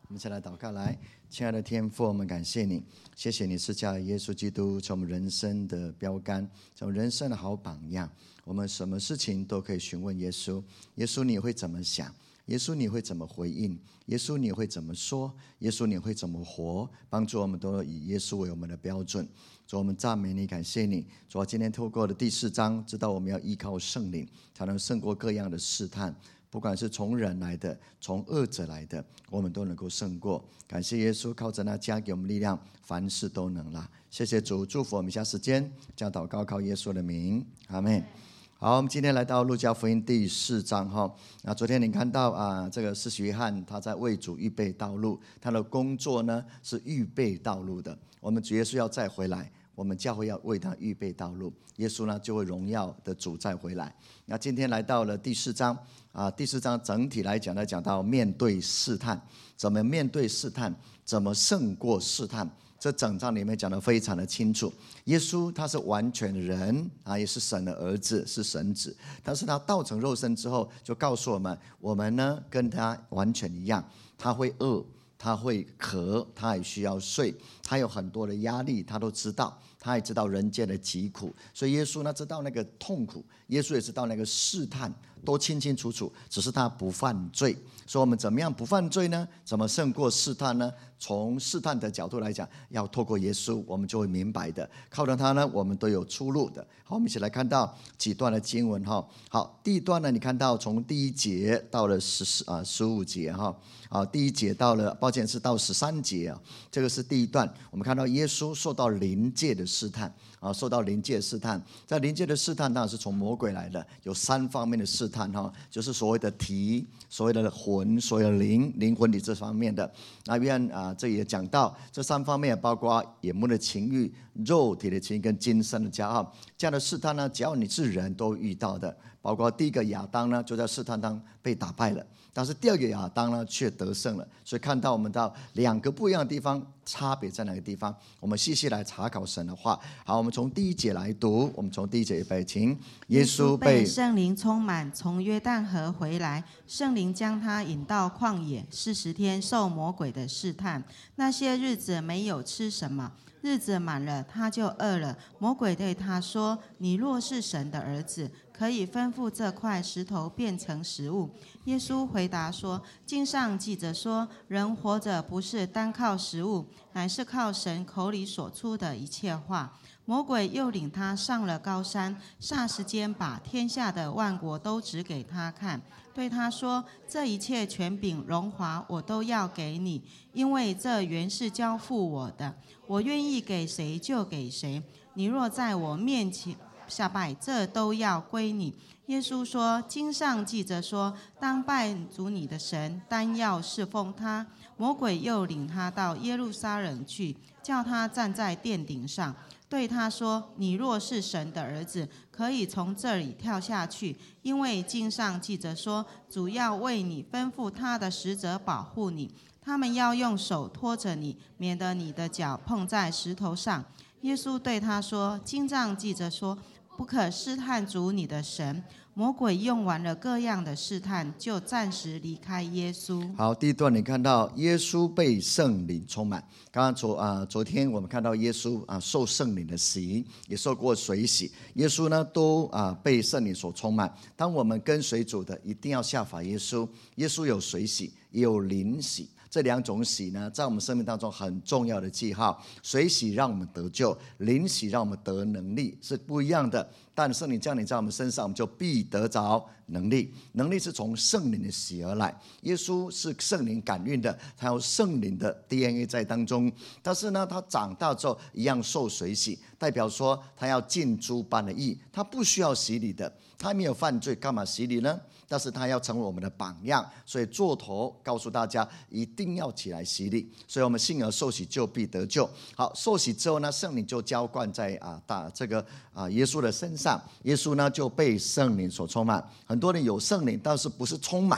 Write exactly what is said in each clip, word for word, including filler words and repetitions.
我们一起来祷告。来，亲爱的天父，我们感谢你，谢谢你赐下耶稣基督成我们人生的标杆，成为人生的好榜样。我们什么事情都可以询问耶稣，耶稣你会怎么想？耶稣你会怎么回应？耶稣你会怎么说？耶稣你会怎么活？帮助我们都以耶稣为我们的标准。主，我们赞美你，感谢你。主，今天透过的第四章，知道我们要依靠圣灵，才能胜过各样的试探。不管是从人来的，从恶者来的，我们都能够胜过。感谢耶稣，靠着那加给我们力量，凡事都能啦。谢谢主，祝福我们一下时间，将祷告靠耶稣的名，阿们。好，我们今天来到路加福音第四章哈。那昨天你看到啊，这个施洗约翰他在为主预备道路，他的工作呢是预备道路的。我们主耶稣要再回来，我们教会要为他预备道路，耶稣呢就会荣耀的主再回来。那今天来到了第四章啊，第四章整体来讲呢，讲到面对试探，怎么面对试探，怎么胜过试探。这整章里面讲得非常的清楚，耶稣他是完全人啊，也是神的儿子，是神子。但是他道成肉身之后，就告诉我们，我们呢跟他完全一样，他会饿，他会渴，他也需要睡，他有很多的压力，他都知道。他也知道人间的疾苦，所以耶稣呢知道那个痛苦，耶稣也知道那个试探，都清清楚楚，只是他不犯罪。所以我们怎么样不犯罪呢？怎么胜过试探呢？从试探的角度来讲，要透过耶稣，我们就会明白的。靠着他呢，我们都有出路的。好，我们一起来看到几段的经文哈。好，第一段呢，你看到从第一节到了十四啊十五节哈。啊，第一节到了，抱歉是到十三节啊，这个是第一段。我们看到耶稣受到灵界的试探啊，受到灵界的试探。在灵界的试探当然是从魔鬼来的，有三方面的试探哈，就是所谓的体、所谓的魂、所谓的灵、灵魂里这方面的。那约翰啊，这也讲到这三方面，包括眼目的情欲、肉体的情欲跟今生的骄傲。这样的试探呢，只要你是人都遇到的。包括第一个亚当呢，就在试探当被打败了。但是第二个亚当呢，却得胜了。所以看到我们到两个不一样的地方，差别在哪个地方？我们细细来查考神的话。好，我们从第一节来读。我们从第一节预备，请。 耶稣被圣灵充满，从约旦河回来，圣灵将他引到旷野，四十天受魔鬼的试探。那些日子没有吃什么，日子满了，他就饿了。魔鬼对他说：“你若是神的儿子，可以吩咐这块石头变成食物。”耶稣回答说：“经上记着说，人活着不是单靠食物，乃是靠神口里所出的一切话。”魔鬼又领他上了高山，霎时间把天下的万国都指给他看，对他说：“这一切权柄荣华我都要给你，因为这原是交付我的，我愿意给谁就给谁。你若在我面前下拜，这都要归你。”耶稣说：“经上记着说，当拜主你的神，单要侍奉他。”魔鬼又领他到耶路撒冷去，叫他站在殿顶上，对他说：“你若是神的儿子，可以从这里跳下去，因为经上记着说，主要为你吩咐他的使者保护你，他们要用手托着你，免得你的脚碰在石头上。”耶稣对他说：“经上记着说，不可试探主你的神。”魔鬼用完了各样的试探，就暂时离开耶稣。 好，第一段你看到耶稣被圣灵充满。刚刚昨啊、呃、昨天我们看到耶稣啊受圣灵的洗，也受过水洗。耶稣呢都啊被圣灵所充满。当我们跟随主的，一定要效法耶稣。耶稣有水洗，也有灵洗。这两种洗呢，在我们生命当中很重要的记号。水洗让我们得救，灵洗让我们得能力，是不一样的。但圣灵降临在我们身上，我们就必得着能力。能力是从圣灵的洗而来。耶稣是圣灵感孕的，他有圣灵的 D N A 在当中。但是呢，他长大之后一样受水洗，代表说他要尽诸般的义，他不需要洗礼的，他没有犯罪，干嘛洗礼呢？但是他要成为我们的榜样，所以做头告诉大家一定要起来洗礼。所以我们信而受洗，就必得救。好，受洗之后呢，圣灵就浇灌在啊大这个啊耶稣的身上，耶稣呢就被圣灵所充满。很多人有圣灵，但是不是充满。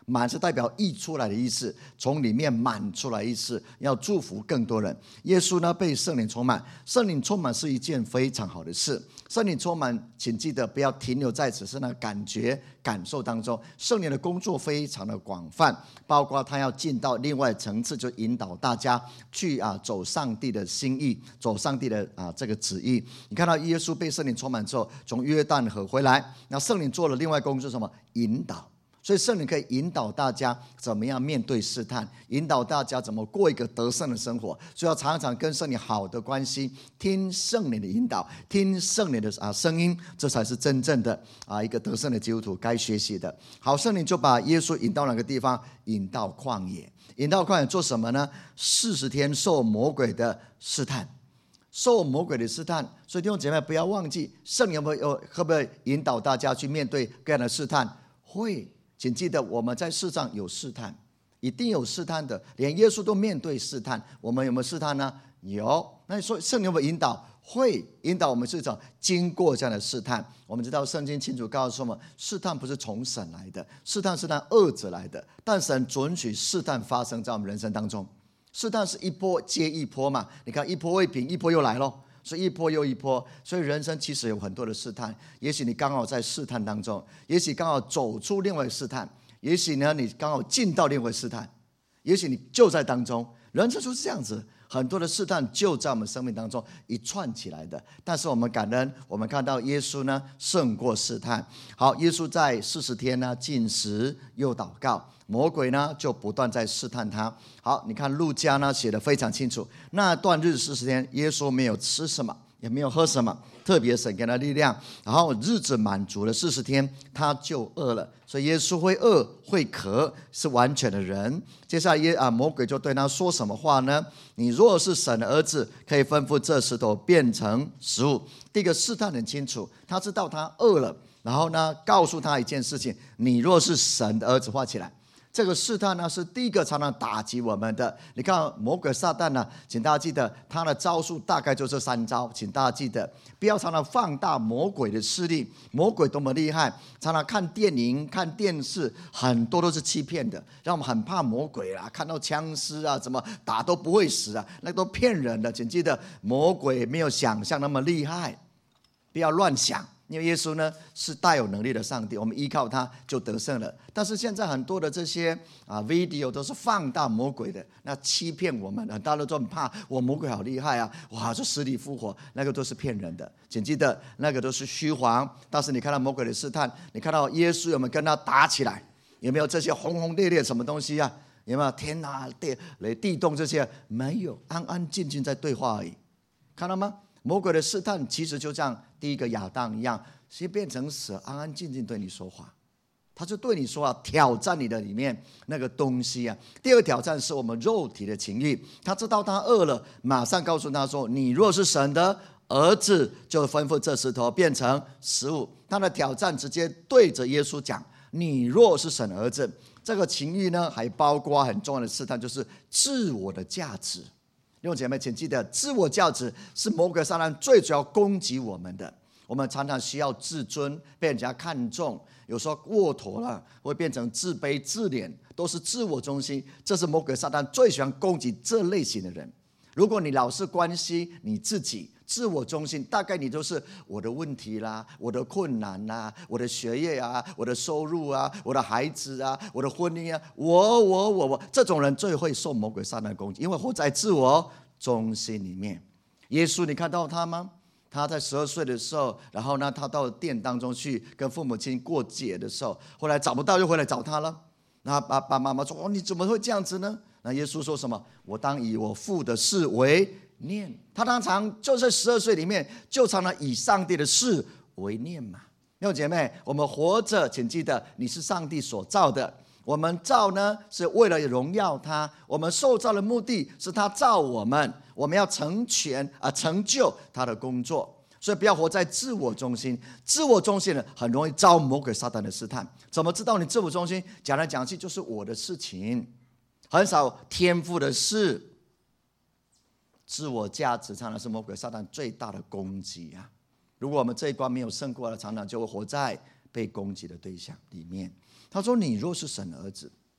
满是代表溢出来的意思，从里面满出来的意思，要祝福更多人。耶稣呢被圣灵充满，圣灵充满是一件非常好的事。圣灵充满，请记得不要停留在只是那感觉感受当中。圣灵的工作非常的广泛，包括他要进到另外层次，就引导大家去啊走上帝的心意，走上帝的啊这个旨意。你看到耶稣被圣灵充满之后，从约旦河回来，那圣灵做了另外工作，什么？引导。所以圣灵可以引导大家怎么样面对试探，引导大家怎么过一个得胜的生活。所以要常常跟圣灵好的关系，听圣灵的引导，听圣灵的啊声音，这才是真正的啊一个得胜的基督徒该学习的。好，圣灵就把耶稣引到哪个地方？引到旷野。引到旷野做什么呢？四十天受魔鬼的试探，受魔鬼的试探。所以弟兄姐妹不要忘记，圣灵会不会引导大家去面对各样的试探？会。请记得，我们在世上有试探，一定有试探的，连耶稣都面对试探。我们有没有试探呢？有。那你说圣灵有没有引导？会引导我们是经过这样的试探。我们知道圣经清楚告诉我们，试探不是从神来的，试探是那恶者来的。但神准许试探发生在我们人生当中，试探是一波接一波嘛。你看一波未平，一波又来咯，所以一波又一波。所以人生其实有很多的试探，也许你刚好在试探当中，也许刚好走出另外一个试探，也许呢你刚好进到另外一个试探，也许你就在当中。人生就是这样子，很多的试探就在我们生命当中一串起来的。但是我们感恩，我们看到耶稣呢胜过试探。好，耶稣在四十天呢禁食又祷告，魔鬼呢就不断在试探他。好，你看路加呢写得非常清楚，那段日四十天，耶稣没有吃什么，也没有喝什么，特别神给他力量。然后日子满足了四十天，他就饿了。所以耶稣会饿会渴，是完全的人。接下来耶啊魔鬼就对他说什么话呢？你若是神的儿子，可以吩咐这石头变成食物。第一个试探很清楚，他知道他饿了，然后呢告诉他一件事情，你若是神的儿子，画起来。这个试探呢是第一个常常打击我们的。你看魔鬼撒旦呢，请大家记得他的招数大概就这三招，请大家记得不要常常放大魔鬼的势力。魔鬼多么厉害，常常看电影看电视很多都是欺骗的，让我们很怕魔鬼啦，看到枪狮啊怎么打都不会死啊，那都骗人的。请记得魔鬼没有想象那么厉害，不要乱想。因为耶稣呢是大有能力的上帝，我们依靠他就得胜了。但是现在很多的这些啊 video 都是放大魔鬼的，那欺骗我们，很大家都很怕，我魔鬼好厉害啊，哇，就死里复活，那个都是骗人的。请记得那个都是虚谎。但是你看到魔鬼的试探，你看到耶稣有没有跟他打起来？有没有这些轰轰烈烈什么东西啊？有没有天啊地雷地动这些？没有，安安静静在对话而已。看到吗？魔鬼的试探其实就像第一个亚当一样，先变成蛇，安安静静对你说话。他就对你说啊，挑战你的里面那个东西啊。第二个挑战是我们肉体的情欲。他知道他饿了，马上告诉他说，你若是神的儿子，就吩咐这石头变成食物。他的挑战直接对着耶稣讲，你若是神的儿子。这个情欲呢还包括很重要的试探，就是自我的价值。弟兄姐妹请记得，自我价值是魔鬼撒旦最主要攻击我们的。我们常常需要自尊，被人家看重，有时候过头了会变成自卑自怜，都是自我中心。这是魔鬼撒旦最喜欢攻击这类型的人。如果你老是关心你自己，自我中心，大概你就是我的问题啦，我的困难啦，我的学业啊，我的收入啊，我的孩子啊，我的婚姻啊，我我我我，这种人最会受魔鬼撒旦攻击，因为活在自我中心里面。耶稣你看到他吗？他在十二岁的时候，然后呢他到店当中去跟父母亲过节的时候，后来找不到又回来找他了。那爸爸妈妈说，哦，你怎么会这样子呢？那耶稣说什么？我当以我父的事为念。他常常就在十二岁里面就常常以上帝的事为念嘛。弟兄姐妹，我们活着请记得你是上帝所造的，我们造呢是为了荣耀他，我们受造的目的是他造我们，我们要成全啊、呃、成就他的工作。所以不要活在自我中心，自我中心呢很容易遭魔鬼撒旦的试探。怎么知道你自我中心？讲来讲去就是我的事情，很少天赋的事。自我价值常常是魔鬼撒旦最大的攻击啊！如果我们这一关没有胜过了，常常就会活在被攻击的对象里面。他说：“你若是神的儿子，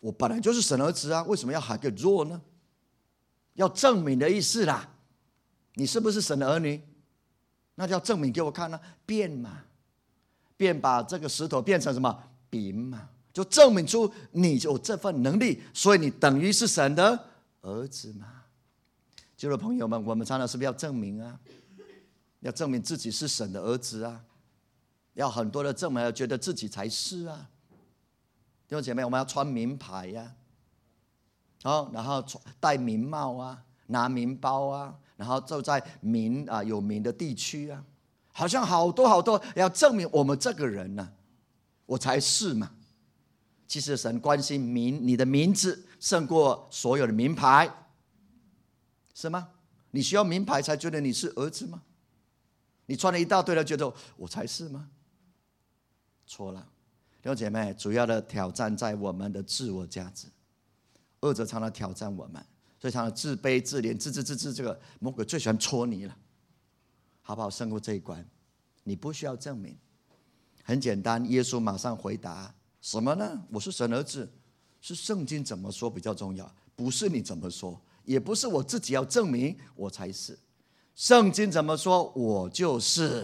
我本来就是神儿子啊，为什么要喊个弱呢？要证明的意思啦。你是不是神的儿女？那就要证明给我看呢、啊，变嘛，变把这个石头变成什么饼嘛，就证明出你有这份能力，所以你等于是神的儿子嘛。亲爱的朋友们，我们常常是不是要证明啊？要证明自己是神的儿子啊，要很多的证明，要觉得自己才是啊。弟兄姐妹，我们要穿名牌呀、啊哦，然后戴名帽啊，拿名包啊，然后就在名啊有名的地区啊，好像好多好多要证明我们这个人呢、啊，我才是嘛。其实神关心名，你的名字胜过所有的名牌，是吗？你需要名牌才觉得你是儿子吗？你穿了一大堆了，觉得我才是吗？错了。弟兄姐妹，主要的挑战在我们的自我价值，恶者常常挑战我们，所以常常自卑自怜，自自自自，这个魔鬼最喜欢戳你了，好不好？胜过这一关，你不需要证明，很简单。耶稣马上回答什么呢？我是神儿子，是圣经怎么说比较重要，不是你怎么说，也不是我自己要证明我才是。圣经怎么说，我就是。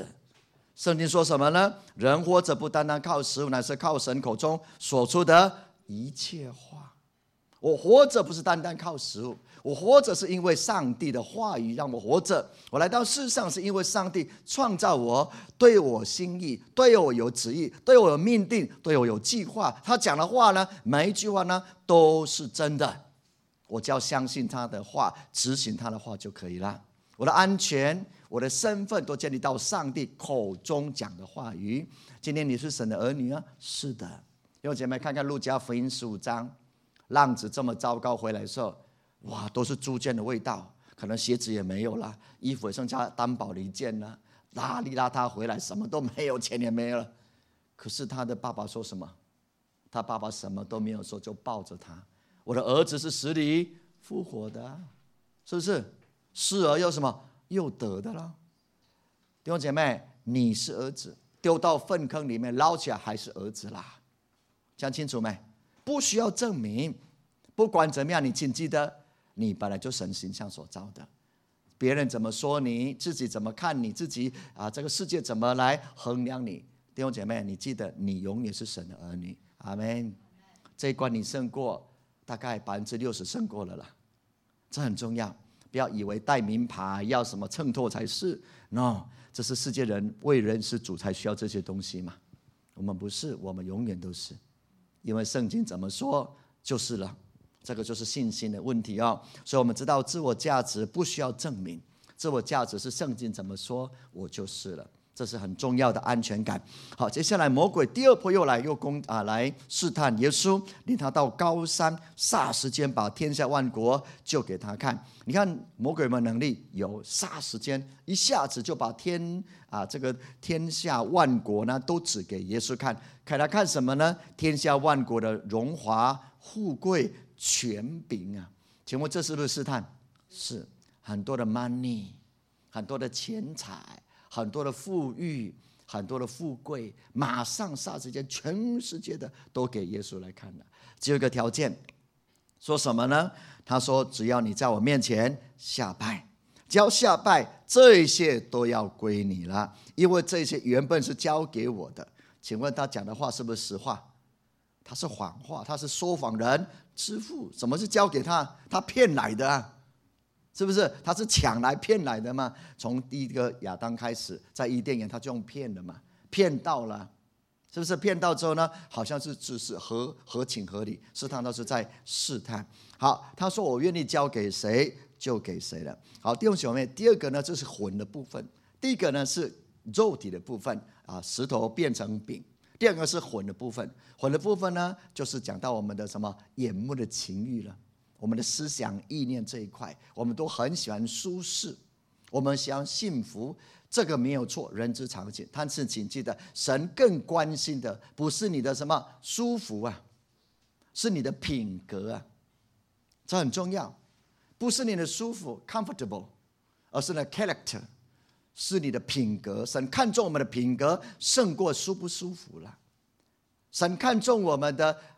圣经说什么呢？人活着不单单靠食物，乃是靠神口中所出的一切话。我活着不是单单靠食物，我活着是因为上帝的话语让我活着。我来到世上是因为上帝创造我，对我心意，对我有旨意，对我有命定，对我有计划。他讲的话呢，每一句话呢都是真的，我只要相信他的话，执行他的话就可以了。我的安全，我的身份都建立到上帝口中讲的话语。今天你是神的儿女啊？是的。弟兄姐妹，看看路加福音十五章，浪子这么糟糕回来的时候，哇，都是猪圈的味道，可能鞋子也没有了，衣服也剩下单薄的一件了，邋里邋遢回来，什么都没有，钱也没了。可是他的爸爸说什么？他爸爸什么都没有说，就抱着他，我的儿子是死里复活的、啊，是不是？失而又什么？又得的了。弟兄姐妹，你是儿子，丢到粪坑里面捞起来还是儿子啦，讲清楚没？不需要证明。不管怎么样，你请记得，你本来就神形象所造的。别人怎么说你，自己怎么看你自己啊？这个世界怎么来衡量你？弟兄姐妹，你记得，你永远是神的儿女。阿们。这一关你胜过，大概百分之六十胜过了啦。这很重要。不要以为带名牌要什么衬托才是 ，no， 这是世界人为人是主才需要这些东西嘛。我们不是，我们永远都是，因为圣经怎么说就是了。这个就是信心的问题哦。所以我们知道自我价值不需要证明，自我价值是圣经怎么说我就是了。这是很重要的安全感。好，接下来魔鬼第二波又来又攻啊，来试探耶稣，领他到高山，霎时间把天下万国就给他看。你看魔鬼有没有能力？有，霎时间一下子就把天啊这个天下万国呢都指给耶稣看，给他看什么呢？天下万国的荣华富贵权柄啊！请问这是不是试探？是，很多的 money， 很多的钱财。很多的富裕，很多的富贵，马上霎时间，全世界的都给耶稣来看了。只有一个条件，说什么呢？他说：“只要你在我面前下拜，只要下拜，这些都要归你了，因为这些原本是交给我的。”请问他讲的话是不是实话？他是谎话，他是说谎人之父。什么是交给他？他骗来的啊！是不是？他是抢来骗来的嘛？从第一个亚当开始，在伊甸园他就用骗的嘛，骗到了，是不是？骗到之后呢，好像是只是合合情合理，试探都是在试探。好，他说我愿意交给谁就给谁了。好，弟兄姐妹，第二个呢，这是魂的部分；第一个呢是肉体的部分啊，石头变成饼；第二个是魂的部分。魂的部分呢，就是讲到我们的什么眼目的情欲了。我们的思想意念这一块，我们都很喜欢舒适，我们喜欢幸福，这个没有错，人之常情。但是请记得，神更关心的不是你的什么舒服啊，是你的品格啊，这很重要。不是你的舒服 comfortable， 而是你的 character， 是你的品格。神看重我们的品格胜过舒不舒服了。神看重我们的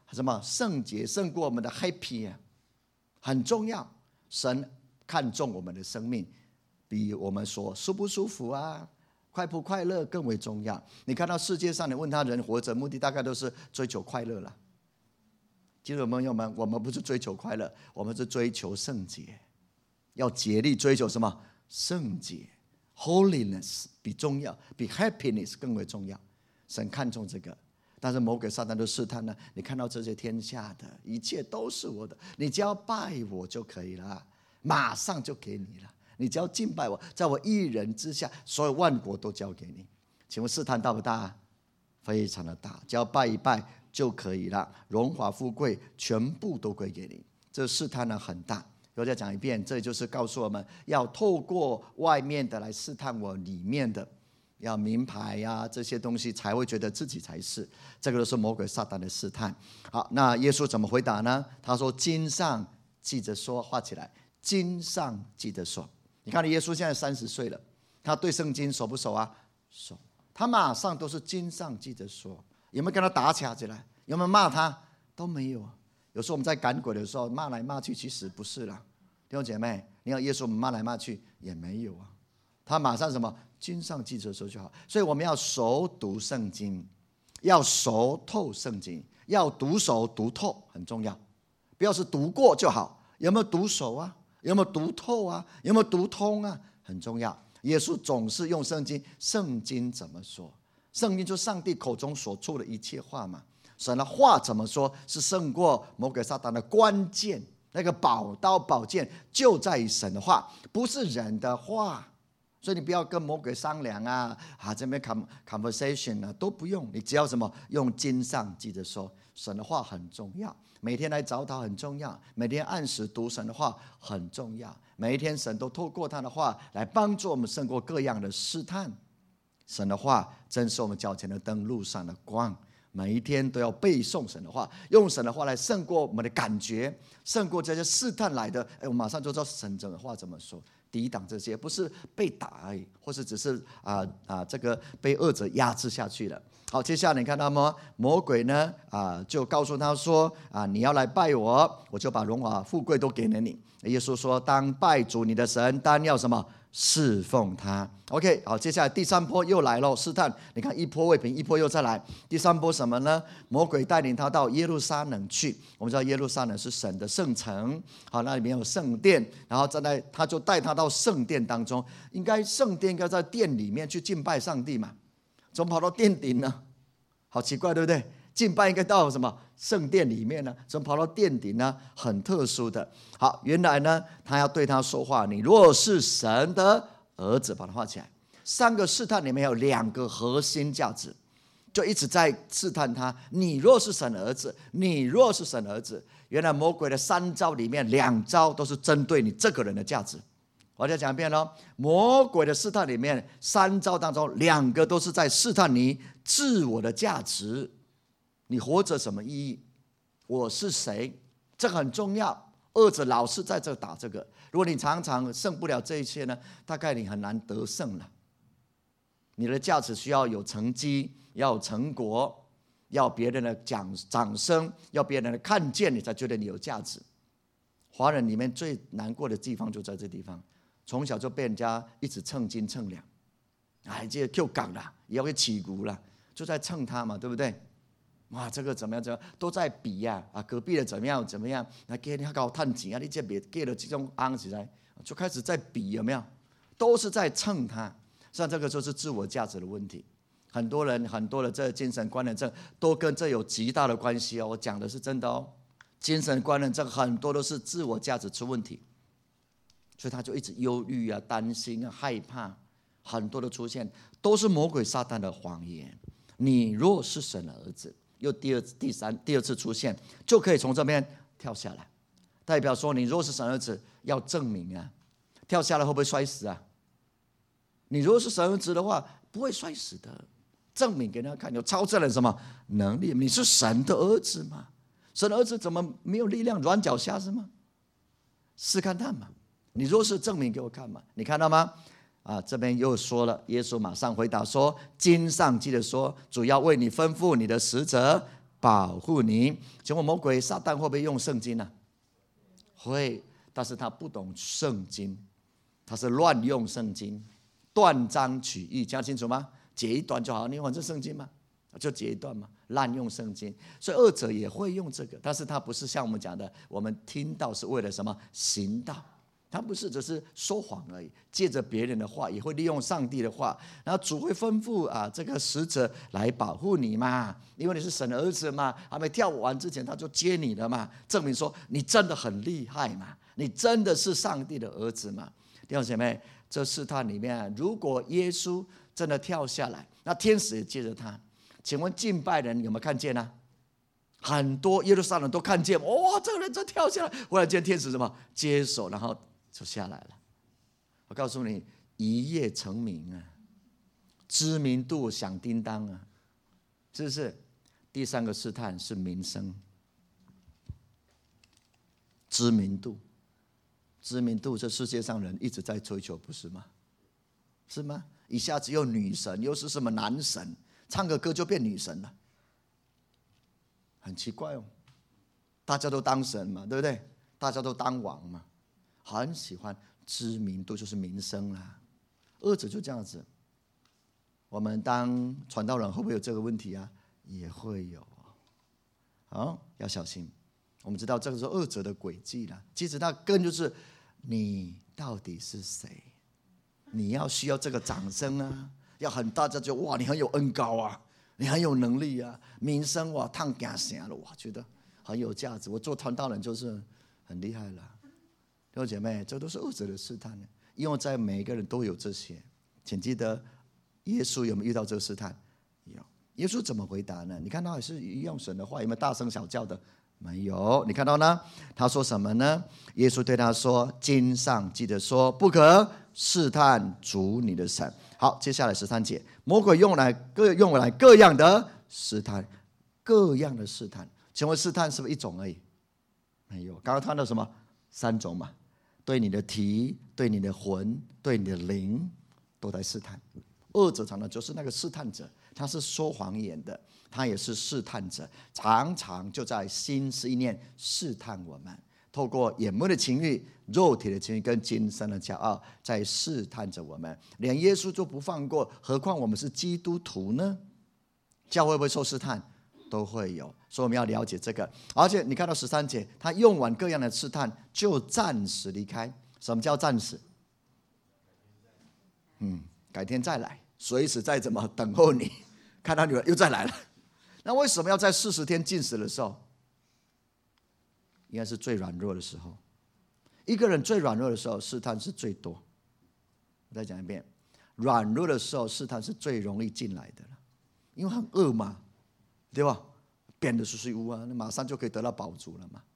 什么圣洁胜过我们的 happy 啊，很重要。神看重我们的生命，比我们说舒不舒服啊、快不快乐更为重要。你看到世界上，你问他人活着目的大概都是追求快乐了。基督徒朋友们，我们不是追求快乐，我们是追求圣洁，要竭力追求什么？圣洁 ，holiness 比重要，比 happiness 更为重要。神看重这个。但是魔鬼撒旦都试探呢，你看到这些天下的一切都是我的，你只要拜我就可以了，马上就给你了。你只要敬拜我，在我一人之下，所有万国都交给你。请问试探大不大？非常的大，只要拜一拜就可以了，荣华富贵全部都归给你。这试探呢很大。我再讲一遍，这就是告诉我们要透过外面的来试探我里面的。要名牌呀、啊，这些东西才会觉得自己才是，这个都是魔鬼撒旦的试探。好，那耶稣怎么回答呢？他说：“经上记着说，画起来。经上记着说。”你看，耶稣现在三十岁了，他对圣经熟不熟啊？熟。他马上都是经上记着说。有没有跟他打起来？有没有骂他？都没有。有时候我们在赶鬼的时候骂来骂去，其实不是啦。弟兄姐妹，你看耶稣我们骂来骂去也没有啊。他马上什么？经上记着说就好。所以我们要熟读圣经，要熟透圣经，要读熟读透很重要。不要是读过就好，有没有读熟啊？有没有读透啊？有没有读通啊？很重要。耶稣总是用圣经，圣经怎么说？圣经就是上帝口中所出的一切话嘛。神的话怎么说，是胜过魔鬼撒旦的关键。那个宝刀宝剑就在于神的话，不是人的话。所以你不要跟魔鬼商量啊，啊这边 conversation 啊都不用，你只要什么用经上记着说，神的话很重要，每天来找他很重要，每天按时读神的话很重要，每一天神都透过他的话来帮助我们胜过各样的试探。神的话真是我们脚前的灯，路上的光，每一天都要背诵神的话，用神的话来胜过我们的感觉，胜过这些试探来的。哎，我马上就知道神的话怎么说，抵挡这些，不是被打而已，或是只是啊啊这个被恶者压制下去了。好，接下来你看到吗？魔鬼呢啊就告诉他说啊，你要来拜我，我就把荣华富贵都给了你。耶稣说，当拜主你的神，单要什么？侍奉他。 OK， 好，接下来第三波又来了，试探。你看一波未平，一波又再来。第三波什么呢？魔鬼带领他到耶路撒冷去。我们知道耶路撒冷是神的圣城，好，那里面有圣殿，然后站在他就带他到圣殿当中。应该圣殿应该在殿里面去敬拜上帝嘛，怎么跑到殿顶呢？好奇怪，对不对？敬拜应该到什么圣殿里面呢？怎么跑到殿顶呢？很特殊的。好，原来呢，他要对他说话。你若是神的儿子，把它画起来。三个试探里面有两个核心价值，就一直在试探他。你若是神的儿子，你若是神的儿子。原来魔鬼的三招里面，两招都是针对你这个人的价值。我再讲一遍喽，魔鬼的试探里面，三招当中两个都是在试探你自我的价值。你活着什么意义？我是谁？这个很重要。恶者老是在这打这个。如果你常常胜不了这一切呢，大概你很难得胜了。你的价值需要有成绩，要有成果，要别人的掌掌声，要别人的看见，你才觉得你有价值。华人里面最难过的地方就在这地方，从小就被人家一直称斤称两，哎，这个 Q 港啦，也要去起鼓啦，就在蹭他嘛，对不对？哇，这个怎么样？怎么样都在比呀、啊！啊，隔壁的怎么样？怎么样？那给你搞探钱啊！你这别给了这种昂起来，就开始在比，有没有？都是在蹭他。实际上，这个就是自我价值的问题。很多人很多的这精神观念症都跟这有极大的关系哦。我讲的是真的哦。精神观念症很多都是自我价值出问题，所以他就一直忧虑啊、担心啊、害怕，很多的出现都是魔鬼撒旦的谎言。你若是神的儿子。又第二、第三、第二次出现，就可以从这边跳下来，代表说你若是神儿子，要证明啊，跳下来会不会摔死啊？你如果是神儿子的话，不会摔死的，证明给人家看，有超自然的什么能力？你是神的儿子嘛？神的儿子怎么没有力量？软脚虾是吗？试看看嘛，你若是证明给我看嘛，你看到吗？啊，这边又说了，耶稣马上回答说：“经上记得说，主要为你吩咐你的使者保护你。请问魔鬼撒旦会不会用圣经呢、啊？会，但是他不懂圣经，他是乱用圣经，断章取义，讲清楚吗？解一段就好，你反正圣经嘛，就解一段嘛，滥用圣经。所以恶者也会用这个，但是他不是像我们讲的，我们听到是为了什么？行道。他不是只是说谎而已，借着别人的话，也会利用上帝的话，然后主会吩咐啊这个使者来保护你嘛，因为你是神的儿子嘛，还没跳舞完之前他就接你了嘛，证明说你真的很厉害嘛，你真的是上帝的儿子嘛。弟兄姐妹，这试探里面，如果耶稣真的跳下来，那天使也接着他，请问敬拜人有没有看见呢、啊？很多耶路撒冷都看见，哇，这个人真跳下来，忽然间天使什么接手，然后就下来了。我告诉你，一夜成名啊，知名度响叮当啊，是不是？第三个试探是名声，知名度，知名度，这世界上人一直在追求，不是吗？是吗？一下子又女神，又是什么男神，唱个歌就变女神了，很奇怪哦。大家都当神嘛，对不对？大家都当王嘛。很喜欢知名度，就是名声啦。恶者就这样子。我们当传道人会不会有这个问题啊？也会有。好，要小心。我们知道这个是恶者的诡计啦。其实它根就是你到底是谁？你要需要这个掌声啊，要很大家就哇，你很有恩高啊，你很有能力啊，名声哇，烫惊醒了，哇，觉得很有价值。我做传道人就是很厉害了。弟兄姐妹，这都是恶者的试探，因为在每一个人都有这些。请记得，耶稣有没有遇到这个试探？有。耶稣怎么回答呢？你看他也是用神的话，有没有大声小叫的？没有。你看到呢？他说什么呢？耶稣对他说：“经上记得说，不可试探主你的神。”好，接下来十三节，魔鬼用来各用来各样的试探，各样的试探。请问试探是不是一种而已？没有。刚刚谈到什么？三种嘛。对你的体，对你的魂，对你的灵，都在试探。恶者常常就是那个试探者，他是说谎言的，他也是试探者，常常就在心思意念试探我们，透过眼目的情欲、肉体的情欲跟今生的骄傲，在试探着我们。连耶稣就不放过，何况我们是基督徒呢？教会会不会受试探？都会有，所以我们要了解这个。而且你看到十三节，他用完各样的试探，就暂时离开。什么叫暂时？嗯，改天再来，随时再怎么等候你。看到女儿又再来了，那为什么要在四十天禁食的时候？应该是最软弱的时候。一个人最软弱的时候，试探是最多。我再讲一遍，软弱的时候，试探是最容易进来的了，因为很饿嘛。对吧？变得舒舒服啊，那马上就可以得到饱足了嘛。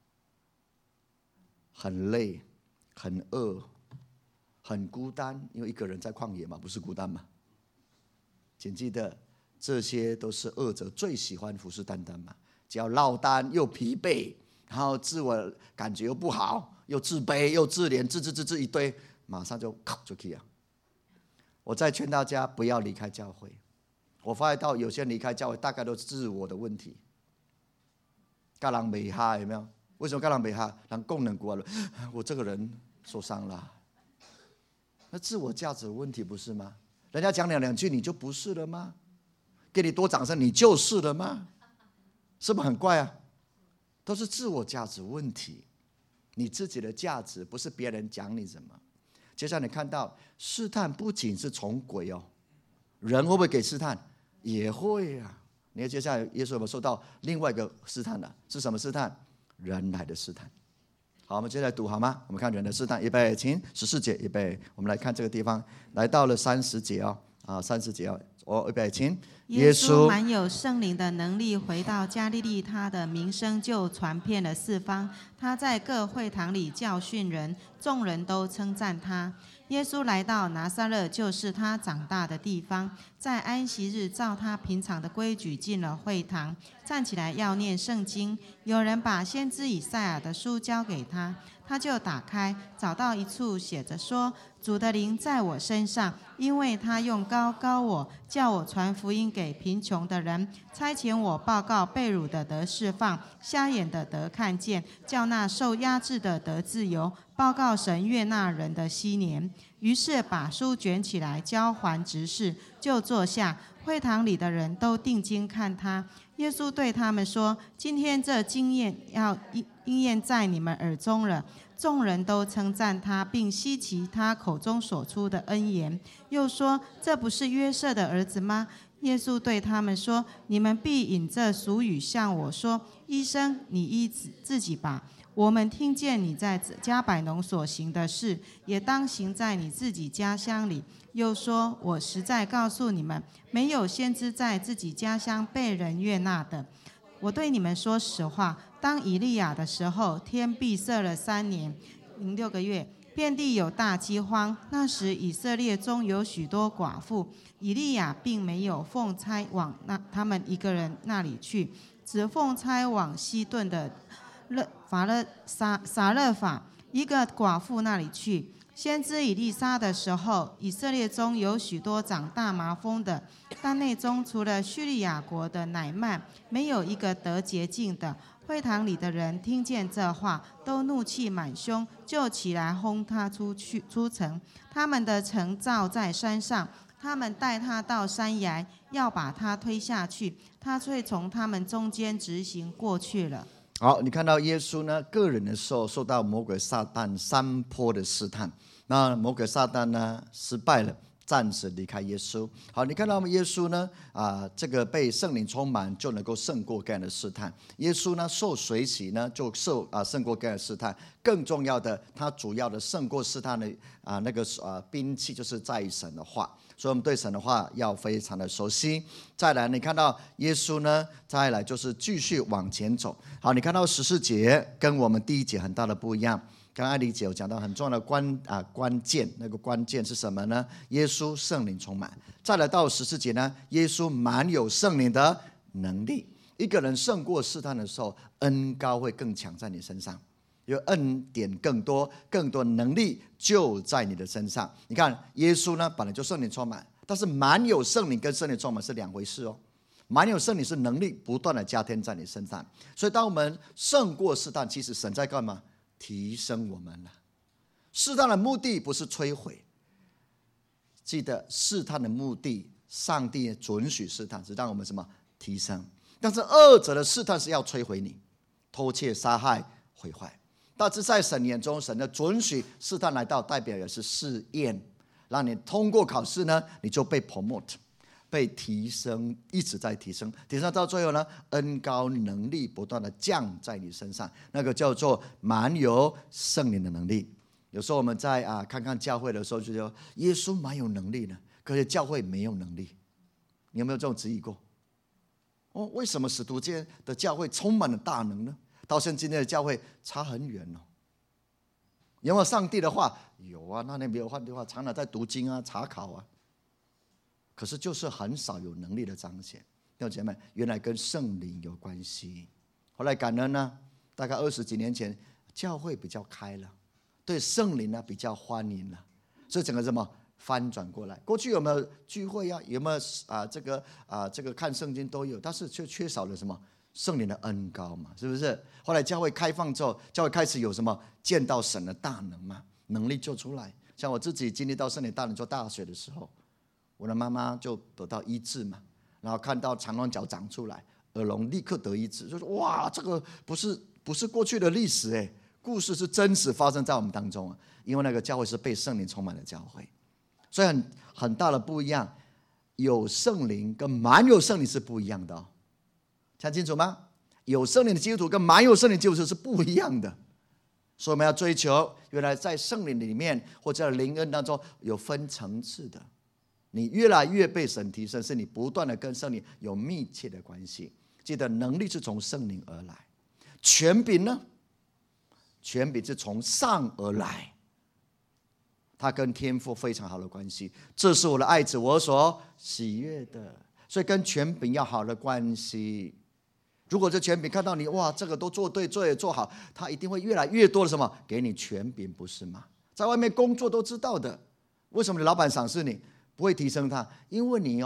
很累，很饿，很孤单，因为一个人在旷野嘛，不是孤单嘛。请记得，这些都是恶者最喜欢虎视眈眈嘛。只要落单又疲惫，然后自我感觉又不好，又自卑又自怜，自自自自一堆，马上就靠就去啊。我再劝大家不要离开教会。我发现到有些人离开教会，大概都是自我的问题。跟人没哈有没有？为什么跟人没哈？人功能过了，我这个人受伤了。那自我价值的问题不是吗？人家讲两两句你就不是了吗？给你多掌声你就是了吗？是不是很怪啊？都是自我价值问题。你自己的价值不是别人讲你什么。接下来你看到试探不仅是从鬼哦，人会不会给试探？也会啊！你看接下来耶稣有没有受到另外一个试探呢？是什么试探？人来的试探。好，我们接下来读好吗？我们看人的试探，预备，请十四节，预备，我们来看这个地方，来到了三十节哦，啊，三十节哦，我预备，请耶稣满有圣灵的能力，回到加利利，他的名声就传遍了四方。他在各会堂里教训人，众人都称赞他。耶稣来到拿撒勒，就是他长大的地方。在安息日，照他平常的规矩进了会堂，站起来要念圣经。有人把先知以赛亚的书交给他，他就打开，找到一处写着说：主的灵在我身上，因为他用膏膏我，叫我传福音给贫穷的人，差遣我报告被掳的得释放，瞎眼的得看见，叫那受压制的得自由，报告神悦纳人的禧年。于是把书卷起来交还执事，就坐下。会堂里的人都定睛看他。耶稣对他们说：今天这经验要应验在你们耳中了。众人都称赞他，并稀奇他口中所出的恩言，又说：这不是约瑟的儿子吗？耶稣对他们说：你们必引这俗语向我说：医生，你医自己吧。我们听见你在迦百农所行的事，也当行在你自己家乡里。又说：我实在告诉你们，没有先知在自己家乡被人悦纳的。我对你们说实话，当以利亚的时候，天闭塞了三年零六个月，遍地有大饥荒。那时以色列中有许多寡妇，以利亚并没有奉差往那他们一个人那里去，只奉差往西顿的勒法勒撒撒勒法一个寡妇那里去。先知以利沙的时候，以色列中有许多长大麻风的，但内中除了叙利亚国的乃曼，没有一个得洁净的。会堂里的人听见这话，都怒气满胸，就起来轰他出去出城。他们的城造在山上，他们带他到山崖，要把他推下去，他却从他们中间直行过去了。 好，你看到耶稣呢，个人的时候受到魔鬼撒旦三波的试探，那魔鬼撒旦呢失败了，暂时离开耶稣。好，你看到耶稣呢，啊，这个被圣灵充满就能够胜过各样的试探。耶稣呢受水洗呢，就受啊胜过各样的试探。更重要的，他主要的胜过试探的啊那个啊兵器就是在于神的话。所以我们对神的话要非常的熟悉。再来，你看到耶稣呢，再来就是继续往前走。好，你看到十四节跟我们第一节很大的不一样。刚才李姐有讲到很重要的关啊关键，那个关键是什么呢？耶稣圣灵充满。再来到十四节呢，耶稣满有圣灵的能力。一个人胜过试探的时候，恩膏会更强在你身上。有恩典更多，更多能力就在你的身上。你看，耶稣呢本来就圣灵充满，但是满有圣灵跟圣灵充满是两回事哦。满有圣灵是能力不断的加添在你身上，所以当我们胜过试探，其实神在干嘛？提升我们了。试探的目的不是摧毁，记得试探的目的，上帝准许试探是让我们什么？提升。但是二者的试探是要摧毁你，偷窃、杀害、毁坏。但是在神眼中，神的准许试探来到，代表也是试验，让你通过考试呢，你就被 promote， 被提升，一直在提升，提升到最后呢，恩膏能力不断的降在你身上，那个叫做满有圣灵的能力。有时候我们在啊看看教会的时候，就说耶稣蛮有能力的，可是教会没有能力。你有没有这种质疑过？哦，为什么使徒界的教会充满了大能呢？到现在今天的教会差很远哦。有没有上帝的话？有啊，那你没有换的话，常常在读经啊、查考啊。可是就是很少有能力的彰显。弟兄姐妹，原来跟圣灵有关系。后来感恩呢，大概二十几年前，教会比较开了，对圣灵呢比较欢迎了，所以整个什么翻转过来。过去有没有聚会啊？有没有啊？这个啊，这个看圣经都有，但是却缺少了什么？圣灵的恩膏嘛，是不是？后来教会开放之后，教会开始有什么见到神的大能嘛，能力就出来。像我自己经历到圣灵大能，做大学的时候，我的妈妈就得到医治嘛，然后看到长龙角长出来，耳聋立刻得医治，就说哇，这个不是不是过去的历史哎，故事是真实发生在我们当中啊。因为那个教会是被圣灵充满的教会，所以很很大的不一样。有圣灵跟满有圣灵是不一样的哦。讲清楚吗？有圣灵的基督徒跟满有圣灵的基督徒是不一样的，所以我们要追求。原来在圣灵里面或者灵恩当中有分层次的，你越来越被神提升，是你不断的跟圣灵有密切的关系。记得能力是从圣灵而来，权柄呢？权柄是从上而来，他跟天父非常好的关系。这是我的爱子，我所喜悦的，所以跟权柄要好的关系。如果这权柄看到你哇，这个都做对，做也做好，他一定会越来越多的什么给你权柄，不是吗？在外面工作都知道的，为什么你老板赏识你不会提升他？因为你哦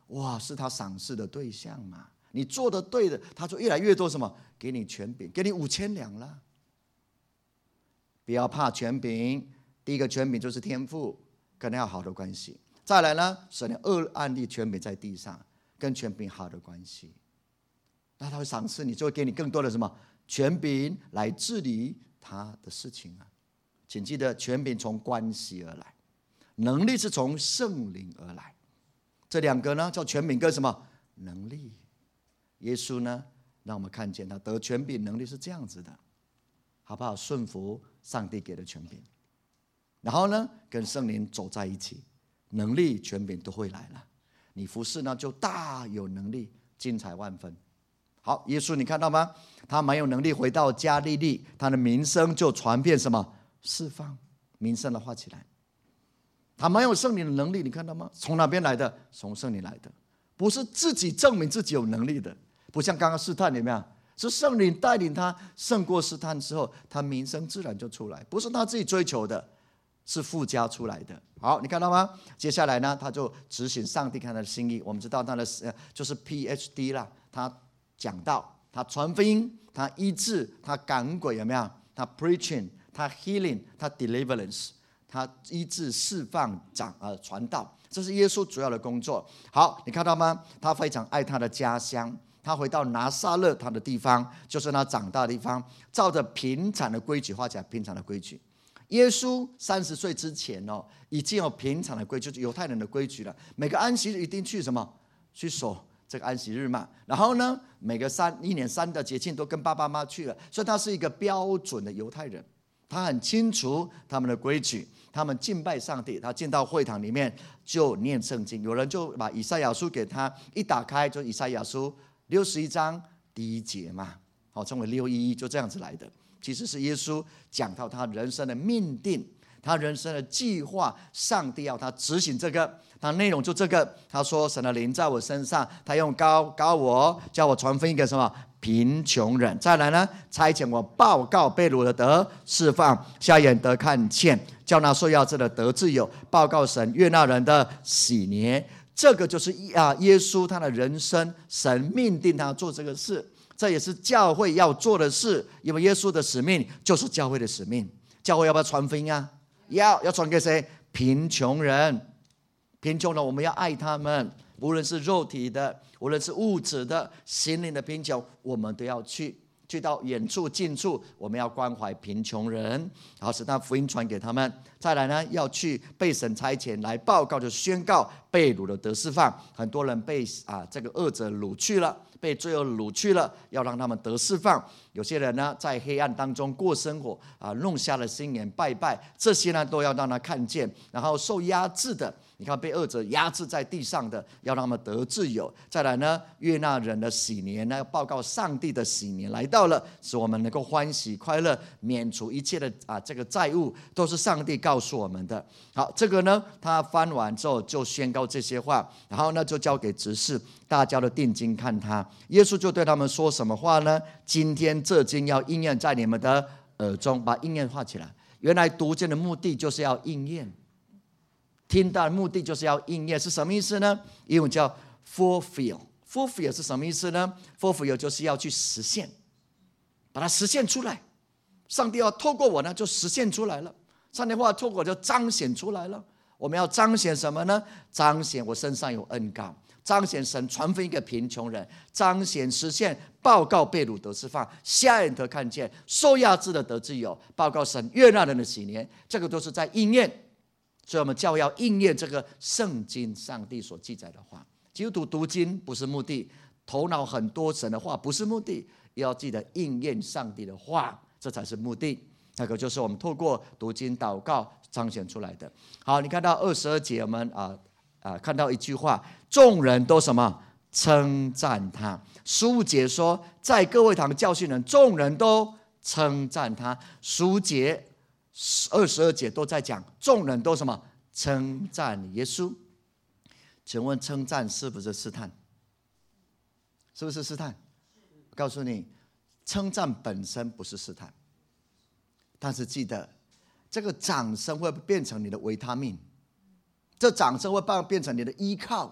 哇，是他赏识的对象嘛。你做的对的，他就越来越多什么？给你权柄，给你五千两了。不要怕权柄，第一个权柄就是天父，跟他要好的关系。再来呢，神的恶案例权柄在地上，跟权柄好的关系，那他会赏赐你，就会给你更多的什么权柄来治理他的事情啊。请记得，权柄从关系而来，能力是从圣灵而来。这两个呢，叫权柄跟什么能力？耶稣呢，让我们看见他得权柄能力是这样子的，好不好？顺服上帝给的权柄，然后呢，跟圣灵走在一起，能力权柄都会来了。你服侍呢，就大有能力，精彩万分。好，耶稣你看到吗？他蛮有能力回到加利利，他的名声就传遍什么？释放名声的画起来。他蛮有圣灵的能力，你看到吗？从哪边来的？从圣灵来的，不是自己证明自己有能力的，不像刚刚试探，有没有？是圣灵带领他胜过试探之后，他名声自然就出来，不是他自己追求的，是附加出来的。好，你看到吗？接下来呢，他就执行上帝看他的心意。我们知道他的就是 P H D 啦，他讲道，他传福音，他医治，他赶鬼，有没有？他 preaching， 他 healing， 他 deliverance， 他医治、释放、讲呃传道，这是耶稣主要的工作。好，你看到吗？他非常爱他的家乡。他回到拿撒勒他的地方，就是他长大的地方，照着平常的规矩，画起来平常的规矩。耶稣三十岁之前哦，已经有平常的规矩，就是犹太人的规矩了。每个安息日一定去什么？去守这个安息日嘛。然后呢，每个三一年三的节庆都跟爸爸妈妈去了，所以他是一个标准的犹太人。他很清楚他们的规矩，他们敬拜上帝。他进到会堂里面就念圣经，有人就把以赛亚书给他，一打开就以赛亚书六十一章第一节嘛，好，称为六一一，就这样子来的。其实是耶稣讲到他人生的命定，他人生的计划，上帝要他执行这个，他内容就这个。他说：“神的灵在我身上，他用膏膏我，叫我传福音给什么贫穷人。再来呢，差遣我报告被掳的得释放，瞎眼得看见，叫那受压制的得自由，报告神悦纳人的喜年。”这个就是啊，耶稣他的人生，神命定他做这个事，这也是教会要做的事。因为耶稣的使命就是教会的使命。教会要不要传福音啊？要，要传给谁？贫穷人。贫穷人，我们要爱他们，无论是肉体的，无论是物质的，心灵的贫穷，我们都要去。去到远处近处，我们要关怀贫穷人，然后使他福音传给他们。再来呢，要去被神差遣来报告，就宣告被掳的得释放。很多人被啊这个恶者掳去了，被罪恶掳去了，要让他们得释放。有些人呢，在黑暗当中过生活啊，弄瞎了心眼，拜拜，这些呢都要让他看见。然后受压制的，你看被恶者压制在地上的，要让他们得自由。再来呢，悦纳人的喜年呢，报告上帝的喜年来到了，使我们能够欢喜快乐，免除一切的啊这个债务，都是上帝告诉我们的。好，这个呢，他翻完之后就宣告这些话，然后呢就交给执事，大家都定睛看他。耶稣就对他们说什么话呢？今天这经要应验在你们的耳中，把应验画起来。原来读经的目的就是要应验。听到的目的就是要应验，是什么意思呢？英文叫 fulfill。fulfill 是什么意思呢？ fulfill 就是要去实现，把它实现出来。上帝要透过我呢，就实现出来了。上帝话透过我就彰显出来了。我们要彰显什么呢？彰显我身上有恩膏，彰显神传福音给贫穷人，彰显实现报告被掳得释放，瞎眼得看见，受压制的得自由，报告神悦纳人的喜年。这个都是在应验。所以我们教会要应验这个圣经上帝所记载的话。基督徒读经不是目的，头脑很多神的话不是目的，要记得应验上帝的话，这才是目的。那个就是我们透过读经祷告彰显出来的。好，你看到二十二节，我们啊啊看到一句话，众人都什么称赞他。十五节说，在各会堂教训人，众人都称赞他。十五节二十二节都在讲众人都什么称赞耶稣。请问称赞是不是试探？是不是试探？我告诉你，称赞本身不是试探，但是记得这个掌声会变成你的维他命，这掌声会变成你的依靠，然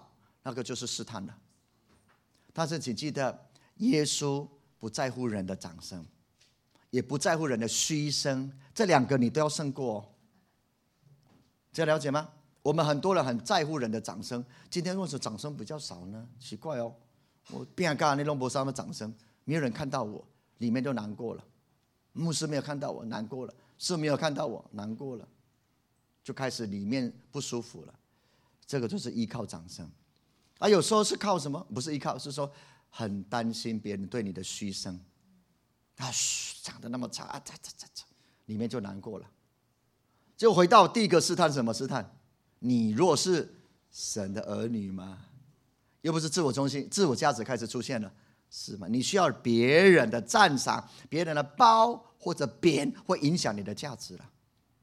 那个就是试探了。但是请记得，耶稣不在乎人的掌声，也不在乎人的嘘声，这两个你都要胜过哦。这样了解吗？我们很多人很在乎人的掌声，今天为什么掌声比较少呢？奇怪哦，我变干那弄不上的掌声，没有人看到我，里面就难过了。牧师没有看到我，难过了；是没有看到我，难过了，就开始里面不舒服了。这个就是依靠掌声。啊，有时候是靠什么？不是依靠，是说很担心别人对你的嘘声。啊，嘘，讲得那么差，啊，这这这这，里面就难过了。就回到第一个试探，什么试探？你若是神的儿女吗？又不是自我中心、自我价值开始出现了，是吗？你需要别人的赞赏、别人的褒或者贬，会影响你的价值了。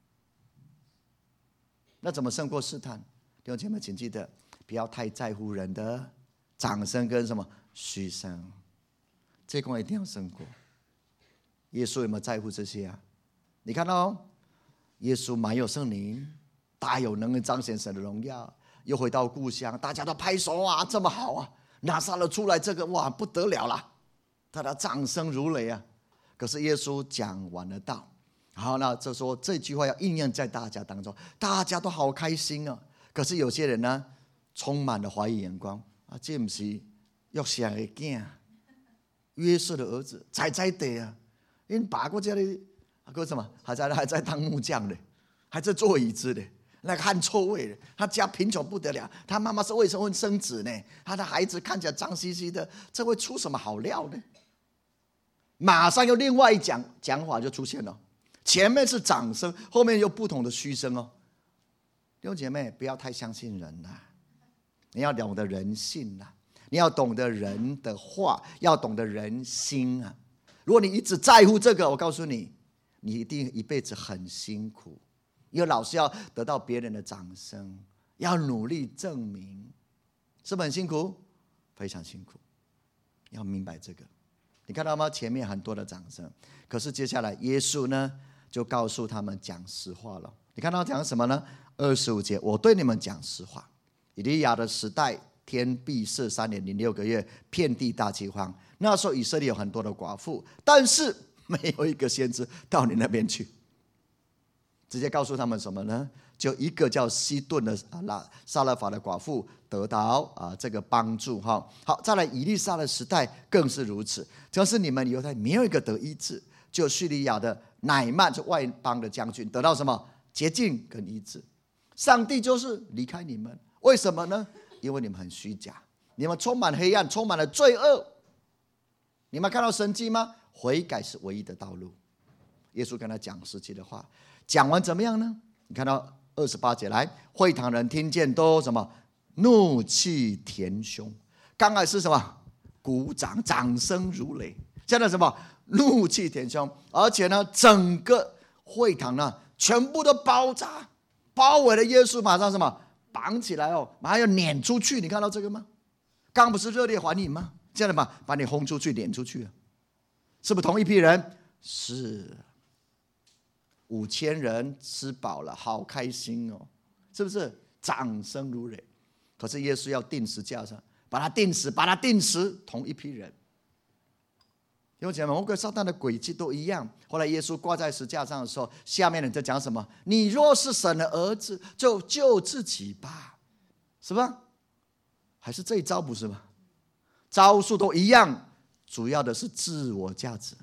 那怎么胜过试探？弟兄姐妹，请记得，不要太在乎人的掌声跟什么嘘声，这关一定要胜过。耶稣有没有在乎这些啊？你看到哦，耶稣满有圣灵，大有能力彰显神的荣耀，又回到故乡，大家都拍手啊，这么好啊！拿撒勒出来这个哇不得了了，他的掌声如雷啊！可是耶稣讲完了道，然后呢，就说这句话要应验在大家当中，大家都好开心啊。可是有些人呢，充满了怀疑眼光啊，这不是约瑟的囝，约瑟的儿子，才在地啊，因为爸过这里，哥什么还在还在当木匠的，还在做椅子的。那个汗臭味的，他家贫穷不得了，他妈妈是未婚生子呢，他的孩子看起来脏兮兮的，这会出什么好料呢？马上又另外一讲讲法就出现了，前面是掌声，后面又不同的嘘声哦。弟兄姐妹，不要太相信人啦，你要懂得人性啦，你要懂得人的话，要懂得人心啊。如果你一直在乎这个，我告诉你，你一定一辈子很辛苦。因为老是要得到别人的掌声，要努力证明，是不是很辛苦？非常辛苦，要明白这个。你看到吗？前面很多的掌声，可是接下来耶稣呢，就告诉他们讲实话了。你看到讲什么呢？二十五节，我对你们讲实话。以利亚的时代，天闭塞三年零六个月，遍地大饥荒。那时候以色列有很多的寡妇，但是没有一个先知到你那边去。直接告诉他们什么呢？就一个叫西顿的撒勒法的寡妇得到啊这个帮助哈。好，再来以利沙的时代更是如此，就是你们犹太没有一个得医治，就叙利亚的乃曼就外邦的将军得到什么洁净跟医治。上帝就是离开你们，为什么呢？因为你们很虚假，你们充满黑暗，充满了罪恶。你们看到神迹吗？悔改是唯一的道路。耶稣跟他讲实际的话。讲完怎么样呢？你看到二十八节，来，会堂人听见都什么怒气填胸。刚开始什么鼓掌，掌声如雷。现在什么怒气填胸，而且呢，整个会堂呢全部都包扎，包围了耶稣，马上什么绑起来哦，马上要撵出去。你看到这个吗？刚不是热烈欢迎吗？现在嘛，把你轰出去，撵出去了，是不是同一批人？是。五千人吃饱了，好开心哦，是不是？掌声如雷。可是耶稣要钉十字架上，把他钉死，把他钉死，同一批人。因为姐妹，魔鬼撒旦的诡计都一样。后来耶稣挂在十字架上的时候，下面人在讲什么？你若是神的儿子，就救自己吧，是吧？还是这一招不是吗？招数都一样，主要的是自我价值。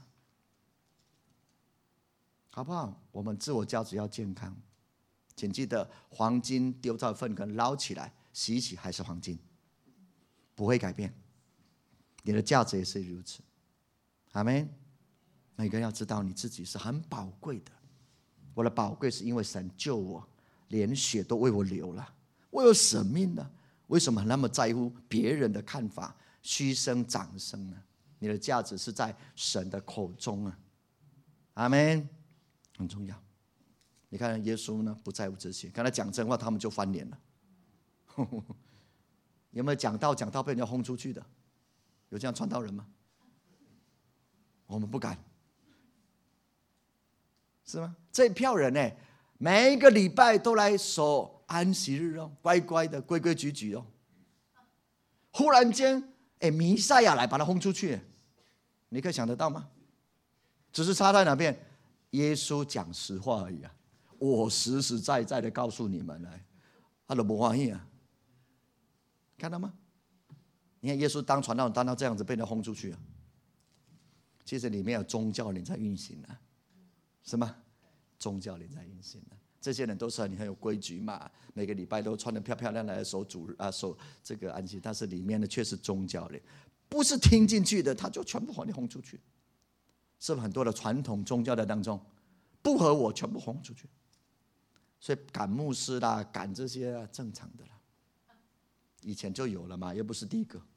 好不好？我们自我价值要健康，请记得，黄金丢在粪坑捞起来，洗一洗还是黄金，不会改变。你的价值也是如此。阿们。每个人要知道，你自己是很宝贵的。我的宝贵是因为神救我，连血都为我流了，我有生命了。为什么那么在乎别人的看法、嘘声、掌声呢？你的价值是在神的口中啊。阿们。很重要。你看耶稣呢，不在乎这些，跟他讲真话，他们就翻脸了。有没有讲道讲道被人家轰出去的？有这样传道人吗？我们不敢，是吗？这一票人呢，每一个礼拜都来守安息日哦，乖乖的，规规矩矩哦。 忽然间，哎，弥赛亚来把他轰出去，你可以想得到吗？只是差在哪边？耶稣讲实话而已啊！我实实在在的告诉你们来，他都不欢喜啊，看到吗？你看耶稣当传道人当到这样子被人轰出去啊，其实里面有宗教灵在运行啊，是吗？宗教灵在运行啊，这些人都是很很有规矩嘛，每个礼拜都穿得漂漂亮亮来守主啊，守这个安息，但是里面的却是宗教灵，不是听进去的，他就全部把你轰出去。是不是很多的传统宗教的当中，不合我全部轰出去？所以赶牧师啦，赶这些、啊、正常的啦，以前就有了嘛，又不是第一个。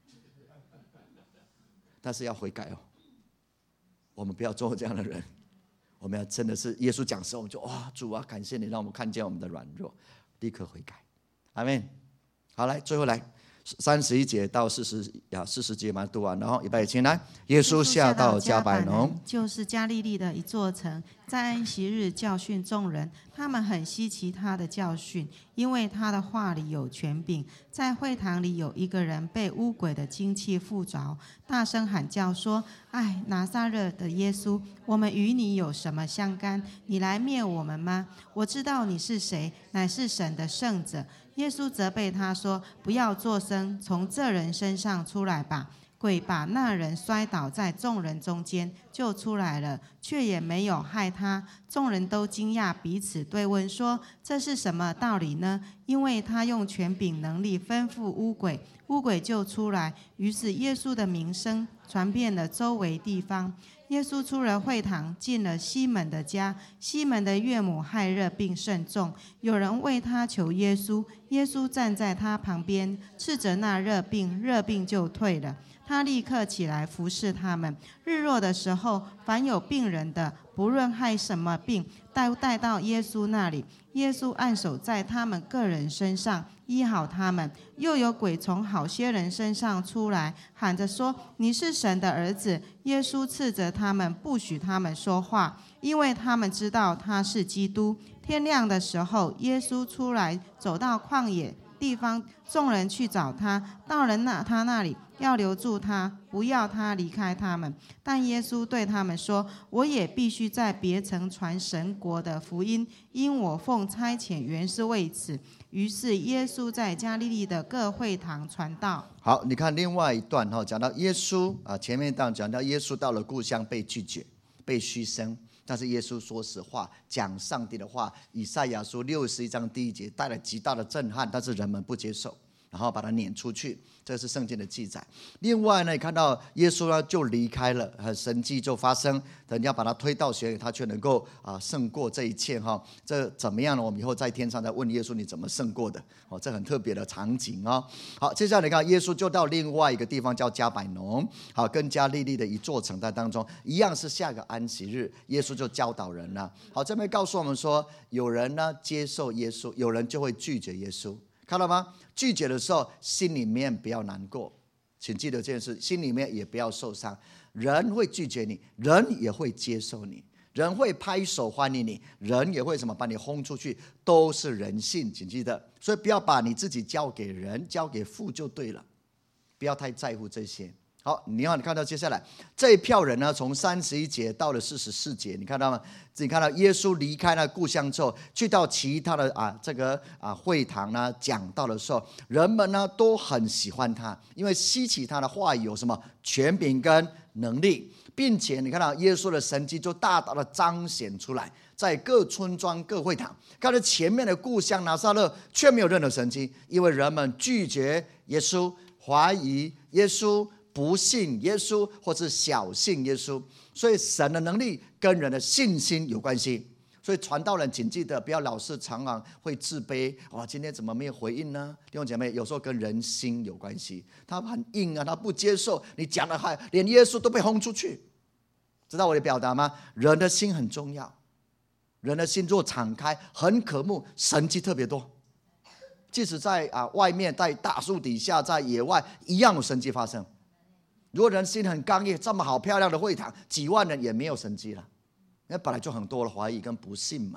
但是要悔改哦，我们不要做这样的人，我们要真的是耶稣讲的时候，我们就哇主啊，感谢你让我们看见我们的软弱，立刻悔改，阿们。好，来最后来。三十一节到四十呀，四十节嘛读完，然后预备起来。耶稣下到迦百农， 就是加利利的一座城，在安息日教训众人。他们很稀奇他的教训，因为他的话里有权柄。在会堂里有一个人被污鬼的精气附着，大声喊叫说：“哎，拿撒勒的耶稣，我们与你有什么相干？你来灭我们吗？我知道你是谁，乃是神的圣者。”耶稣责备他说：“不要作声，从这人身上出来吧。”鬼把那人摔倒在众人中间，就出来了，却也没有害他。众人都惊讶，彼此对问说：“这是什么道理呢？”因为他用权柄能力吩咐污鬼，污鬼就出来。于是耶稣的名声传遍了周围地方。耶稣出了会堂，进了西门的家。西门的岳母害热病甚重，有人为他求耶稣，耶稣站在他旁边，斥责那热病，热病就退了。他立刻起来服侍他们。日落的时候，凡有病人的，不论害什么病，都带到耶稣那里。耶稣按手在他们个人身上，医好他们。又有鬼从好些人身上出来，喊着说：“你是神的儿子。”耶稣斥责他们，不许他们说话，因为他们知道他是基督。天亮的时候，耶稣出来，走到旷野地方，众人去找他，到了那他那里，要留住他，不要他离开他们。但耶稣对他们说：“我也必须在别城传神国的福音，因我奉差遣原是为此。”于是耶稣在加利利的各会堂传道。 好，你看另外一段哈，讲到耶稣啊，前面一段讲到耶稣到了故乡被拒绝，被嘘声。但是耶稣说实话，讲上帝的话。以赛亚书六十一章第一节带来极大的震撼，但是人们不接受，然后把他撵出去，这是圣经的记载。另外呢，看到耶稣呢就离开了，神迹就发生，人家把他推到悬崖，他却能够啊胜过这一切哈。这怎么样呢？我们以后在天上再问耶稣你怎么胜过的哦，这很特别的场景哦。好，接下来你看耶稣就到另外一个地方叫迦百农，好，跟加利利的一座城在当中，一样是下个安息日，耶稣就教导人了。好，这边告诉我们说，有人呢接受耶稣，有人就会拒绝耶稣。看到吗？拒绝的时候，心里面不要难过，请记得这件事，心里面也不要受伤。人会拒绝你，人也会接受你，人会拍手欢迎你，人也会什么把你轰出去，都是人性，请记得。所以不要把你自己交给人，交给父就对了，不要太在乎这些。好，你要你看到接下来这一票人呢，从三十一节到了四十四节，你看到吗？你看到耶稣离开了故乡之后，去到其他的啊这个啊会堂呢讲道的时候，人们呢都很喜欢他，因为稀奇他的话语有什么权柄跟能力，并且你看到耶稣的神迹就大大的彰显出来，在各村庄各会堂。看到前面的故乡拿撒勒却没有任何神迹，因为人们拒绝耶稣，怀疑耶稣，不信耶稣，或是小信耶稣。所以神的能力跟人的信心有关系。所以传道人请记得，不要老是常常会自卑，哇，今天怎么没有回应呢？弟兄姐妹，有时候跟人心有关系，他很硬啊，他不接受你讲的话，连耶稣都被轰出去，知道我的表达吗？人的心很重要，人的心若敞开，很渴慕，神迹特别多。即使在啊外面，在大树底下，在野外，一样有神迹发生。如果人心很刚硬，这么好漂亮的会堂，几万人也没有神迹了，因为本来就很多的怀疑跟不信嘛。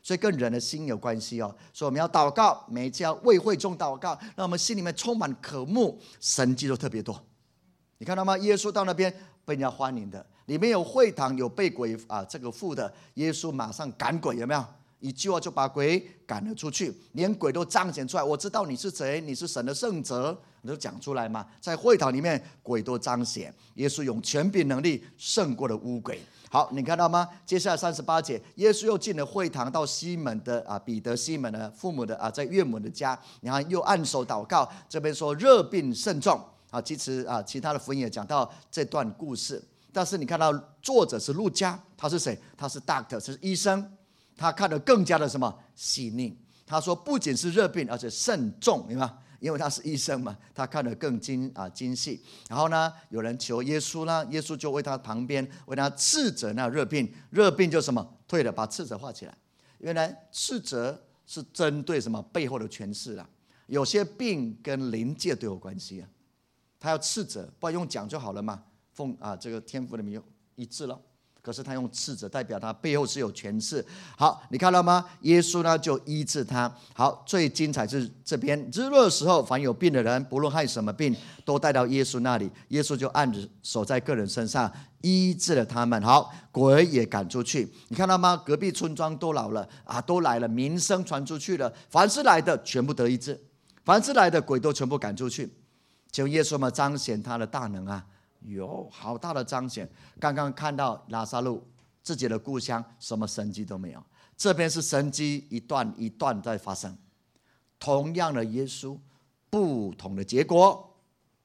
所以跟人的心有关系哦。所以我们要祷告，每一次要为会众祷告，让我们心里面充满渴慕，神迹都特别多。你看到吗？耶稣到那边被人家欢迎的，里面有会堂，有被鬼啊这个附的，耶稣马上赶鬼，有没有？一句话就把鬼赶了出去，连鬼都彰显出来。我知道你是谁，你是神的圣者，你就讲出来嘛。在会堂里面，鬼都彰显，耶稣用权柄能力胜过了污鬼。好，你看到吗？接下来三十八节，耶稣又进了会堂，到西门的啊彼得西门的父母的啊在岳母的家，然后又按手祷告。这边说热病甚重啊，其实啊其他的福音也讲到这段故事，但是你看到作者是路加，他是谁？他是 doctor， 是医生。他看得更加的什么细腻？他说不仅是热病，而且甚重，明白吗？因为他是医生嘛，他看得更精啊精细。然后呢，有人求耶稣呢，耶稣就为他旁边为他斥责那热病，热病就什么退了，把斥责画起来。原来斥责是针对什么背后的诠释啦。有些病跟灵界都有关系啊，他要斥责，不然用讲就好了嘛。奉啊这个天父的名一致了。可是他用斥责，代表他背后是有权势。好，你看到吗？耶稣呢就医治他。好，最精彩是这边，日落的时候，凡有病的人，不论害什么病，都带到耶稣那里，耶稣就按着手在个人身上医治了他们。好，鬼也赶出去。你看到吗？隔壁村庄都老了啊，都来了，名声传出去了，凡是来的全部得医治，凡是来的鬼都全部赶出去。请问耶稣嘛彰显他的大能啊！有好大的彰显。刚刚看到拉撒路自己的故乡，什么神迹都没有。这边是神迹一段一段在发生。同样的耶稣，不同的结果；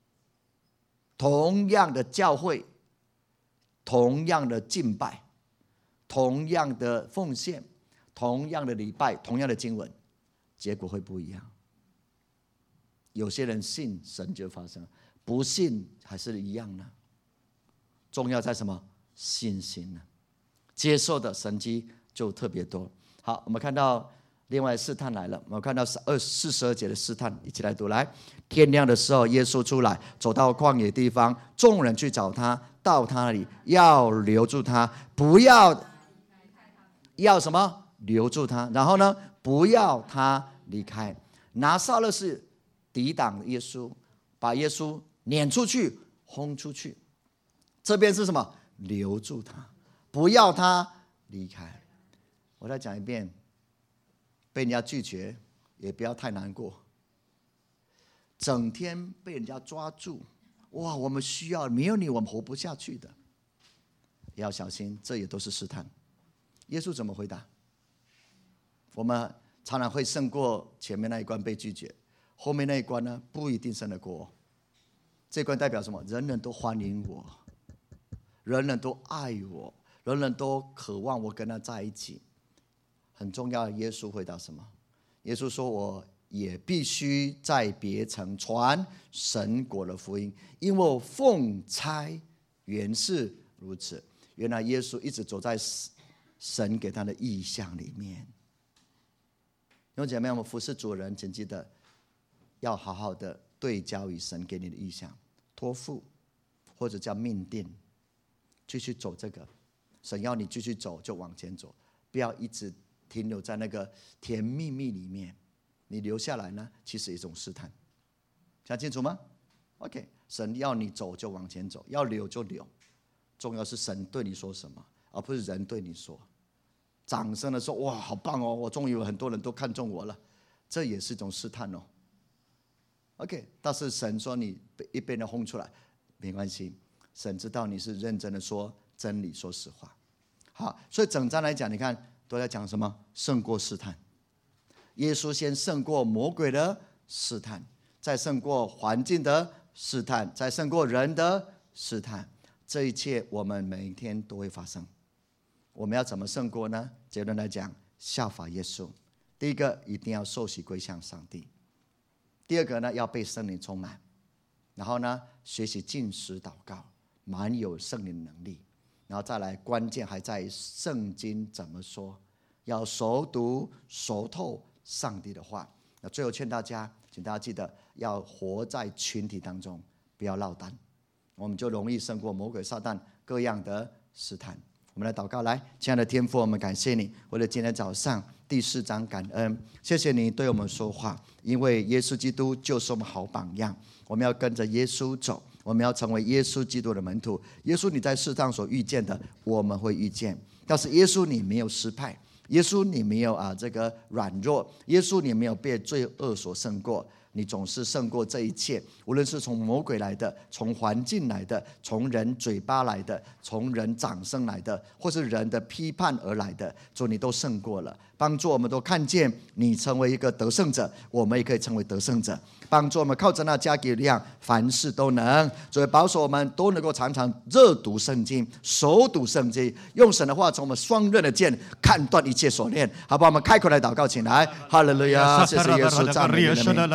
同样的教会，同样的敬拜，同样的奉献，同样的礼拜，同样的经文，结果会不一样。有些人信神就发生，不信还是一样呢。重要在什么？信心呢？接受的神迹就特别多。好，我们看到另外试探来了。我们看到二四十二节的试探，一起来读。来，天亮的时候，耶稣出来，走到旷野地方，众人去找他，到他那里要留住他，不要要什么？留住他。然后呢，不要他离开。拿撒勒是抵挡耶稣，把耶稣撵出去，轰出去。这边是什么？留住他，不要他离开。我再讲一遍，被人家拒绝也不要太难过。整天被人家抓住，哇，我们需要，没有你我们活不下去的，也要小心，这也都是试探。耶稣怎么回答？我们常常会胜过前面那一关被拒绝，后面那一关呢不一定胜得过。这一关代表什么？人人都欢迎我，人人都爱我，人人都渴望我跟他在一起。很重要的，耶稣回答什么？耶稣说，我也必须在别城传神国的福音，因为我奉差原是如此。原来耶稣一直走在神给他的意象里面。弟兄姐妹，我们服侍主人，请记得要好好的对焦于神给你的意象，托付或者叫命定，继续走这个。神要你继续走，就往前走，不要一直停留在那个甜蜜蜜里面。你留下来呢，其实一种试探。讲清楚吗 ？OK， 神要你走就往前走，要留就留。重要是神对你说什么，而不是人对你说。掌声的说，哇，好棒哦！我终于有很多人都看中我了，这也是一种试探哦。OK， 但是神说你一被人轰出来，没关系，神知道你是认真的说真理，说实话。好，所以整章来讲，你看都在讲什么？胜过试探。耶稣先胜过魔鬼的试探，再胜过环境的试探，再胜过人的试探。这一切我们每一天都会发生。我们要怎么胜过呢？结论来讲，效法耶稣。第一个，一定要受洗归向上帝；第二个呢，要被圣灵充满；然后呢，学习禁食祷告，满有圣灵能力；然后再来，关键还在圣经怎么说，要熟读熟透上帝的话。那最后劝大家，请大家记得要活在群体当中，不要落单，我们就容易胜过魔鬼撒旦各样的试探。我我们来祷告，来，亲爱的天父，我们感谢你，为了今天早上第四章感恩，谢谢你对我们说话，因为耶稣基督就是我们好榜样，我们要跟着耶稣走，我们要成为耶稣基督的门徒。耶稣你在世上所遇见的，我们会遇见，但是耶稣你没有失败，耶稣你没有啊这个软弱，耶稣你没有被罪恶所胜过，你总是胜过这一切，无论是从魔鬼来的，从环境来的，从人嘴巴来的，从人掌声来的，或是人的批判而来的，主你都胜过了，帮助我们都看见你成为一个得胜者，我们也可以成为得胜者，帮助我们靠着那加给力量，凡事都能。所以保守我们都能够常常热读圣经，熟读圣经，用神的话从我们双刃的剑砍断一切锁链，好吧，我们开口来祷告起来，哈利路亚，谢谢耶稣，赞美你的名。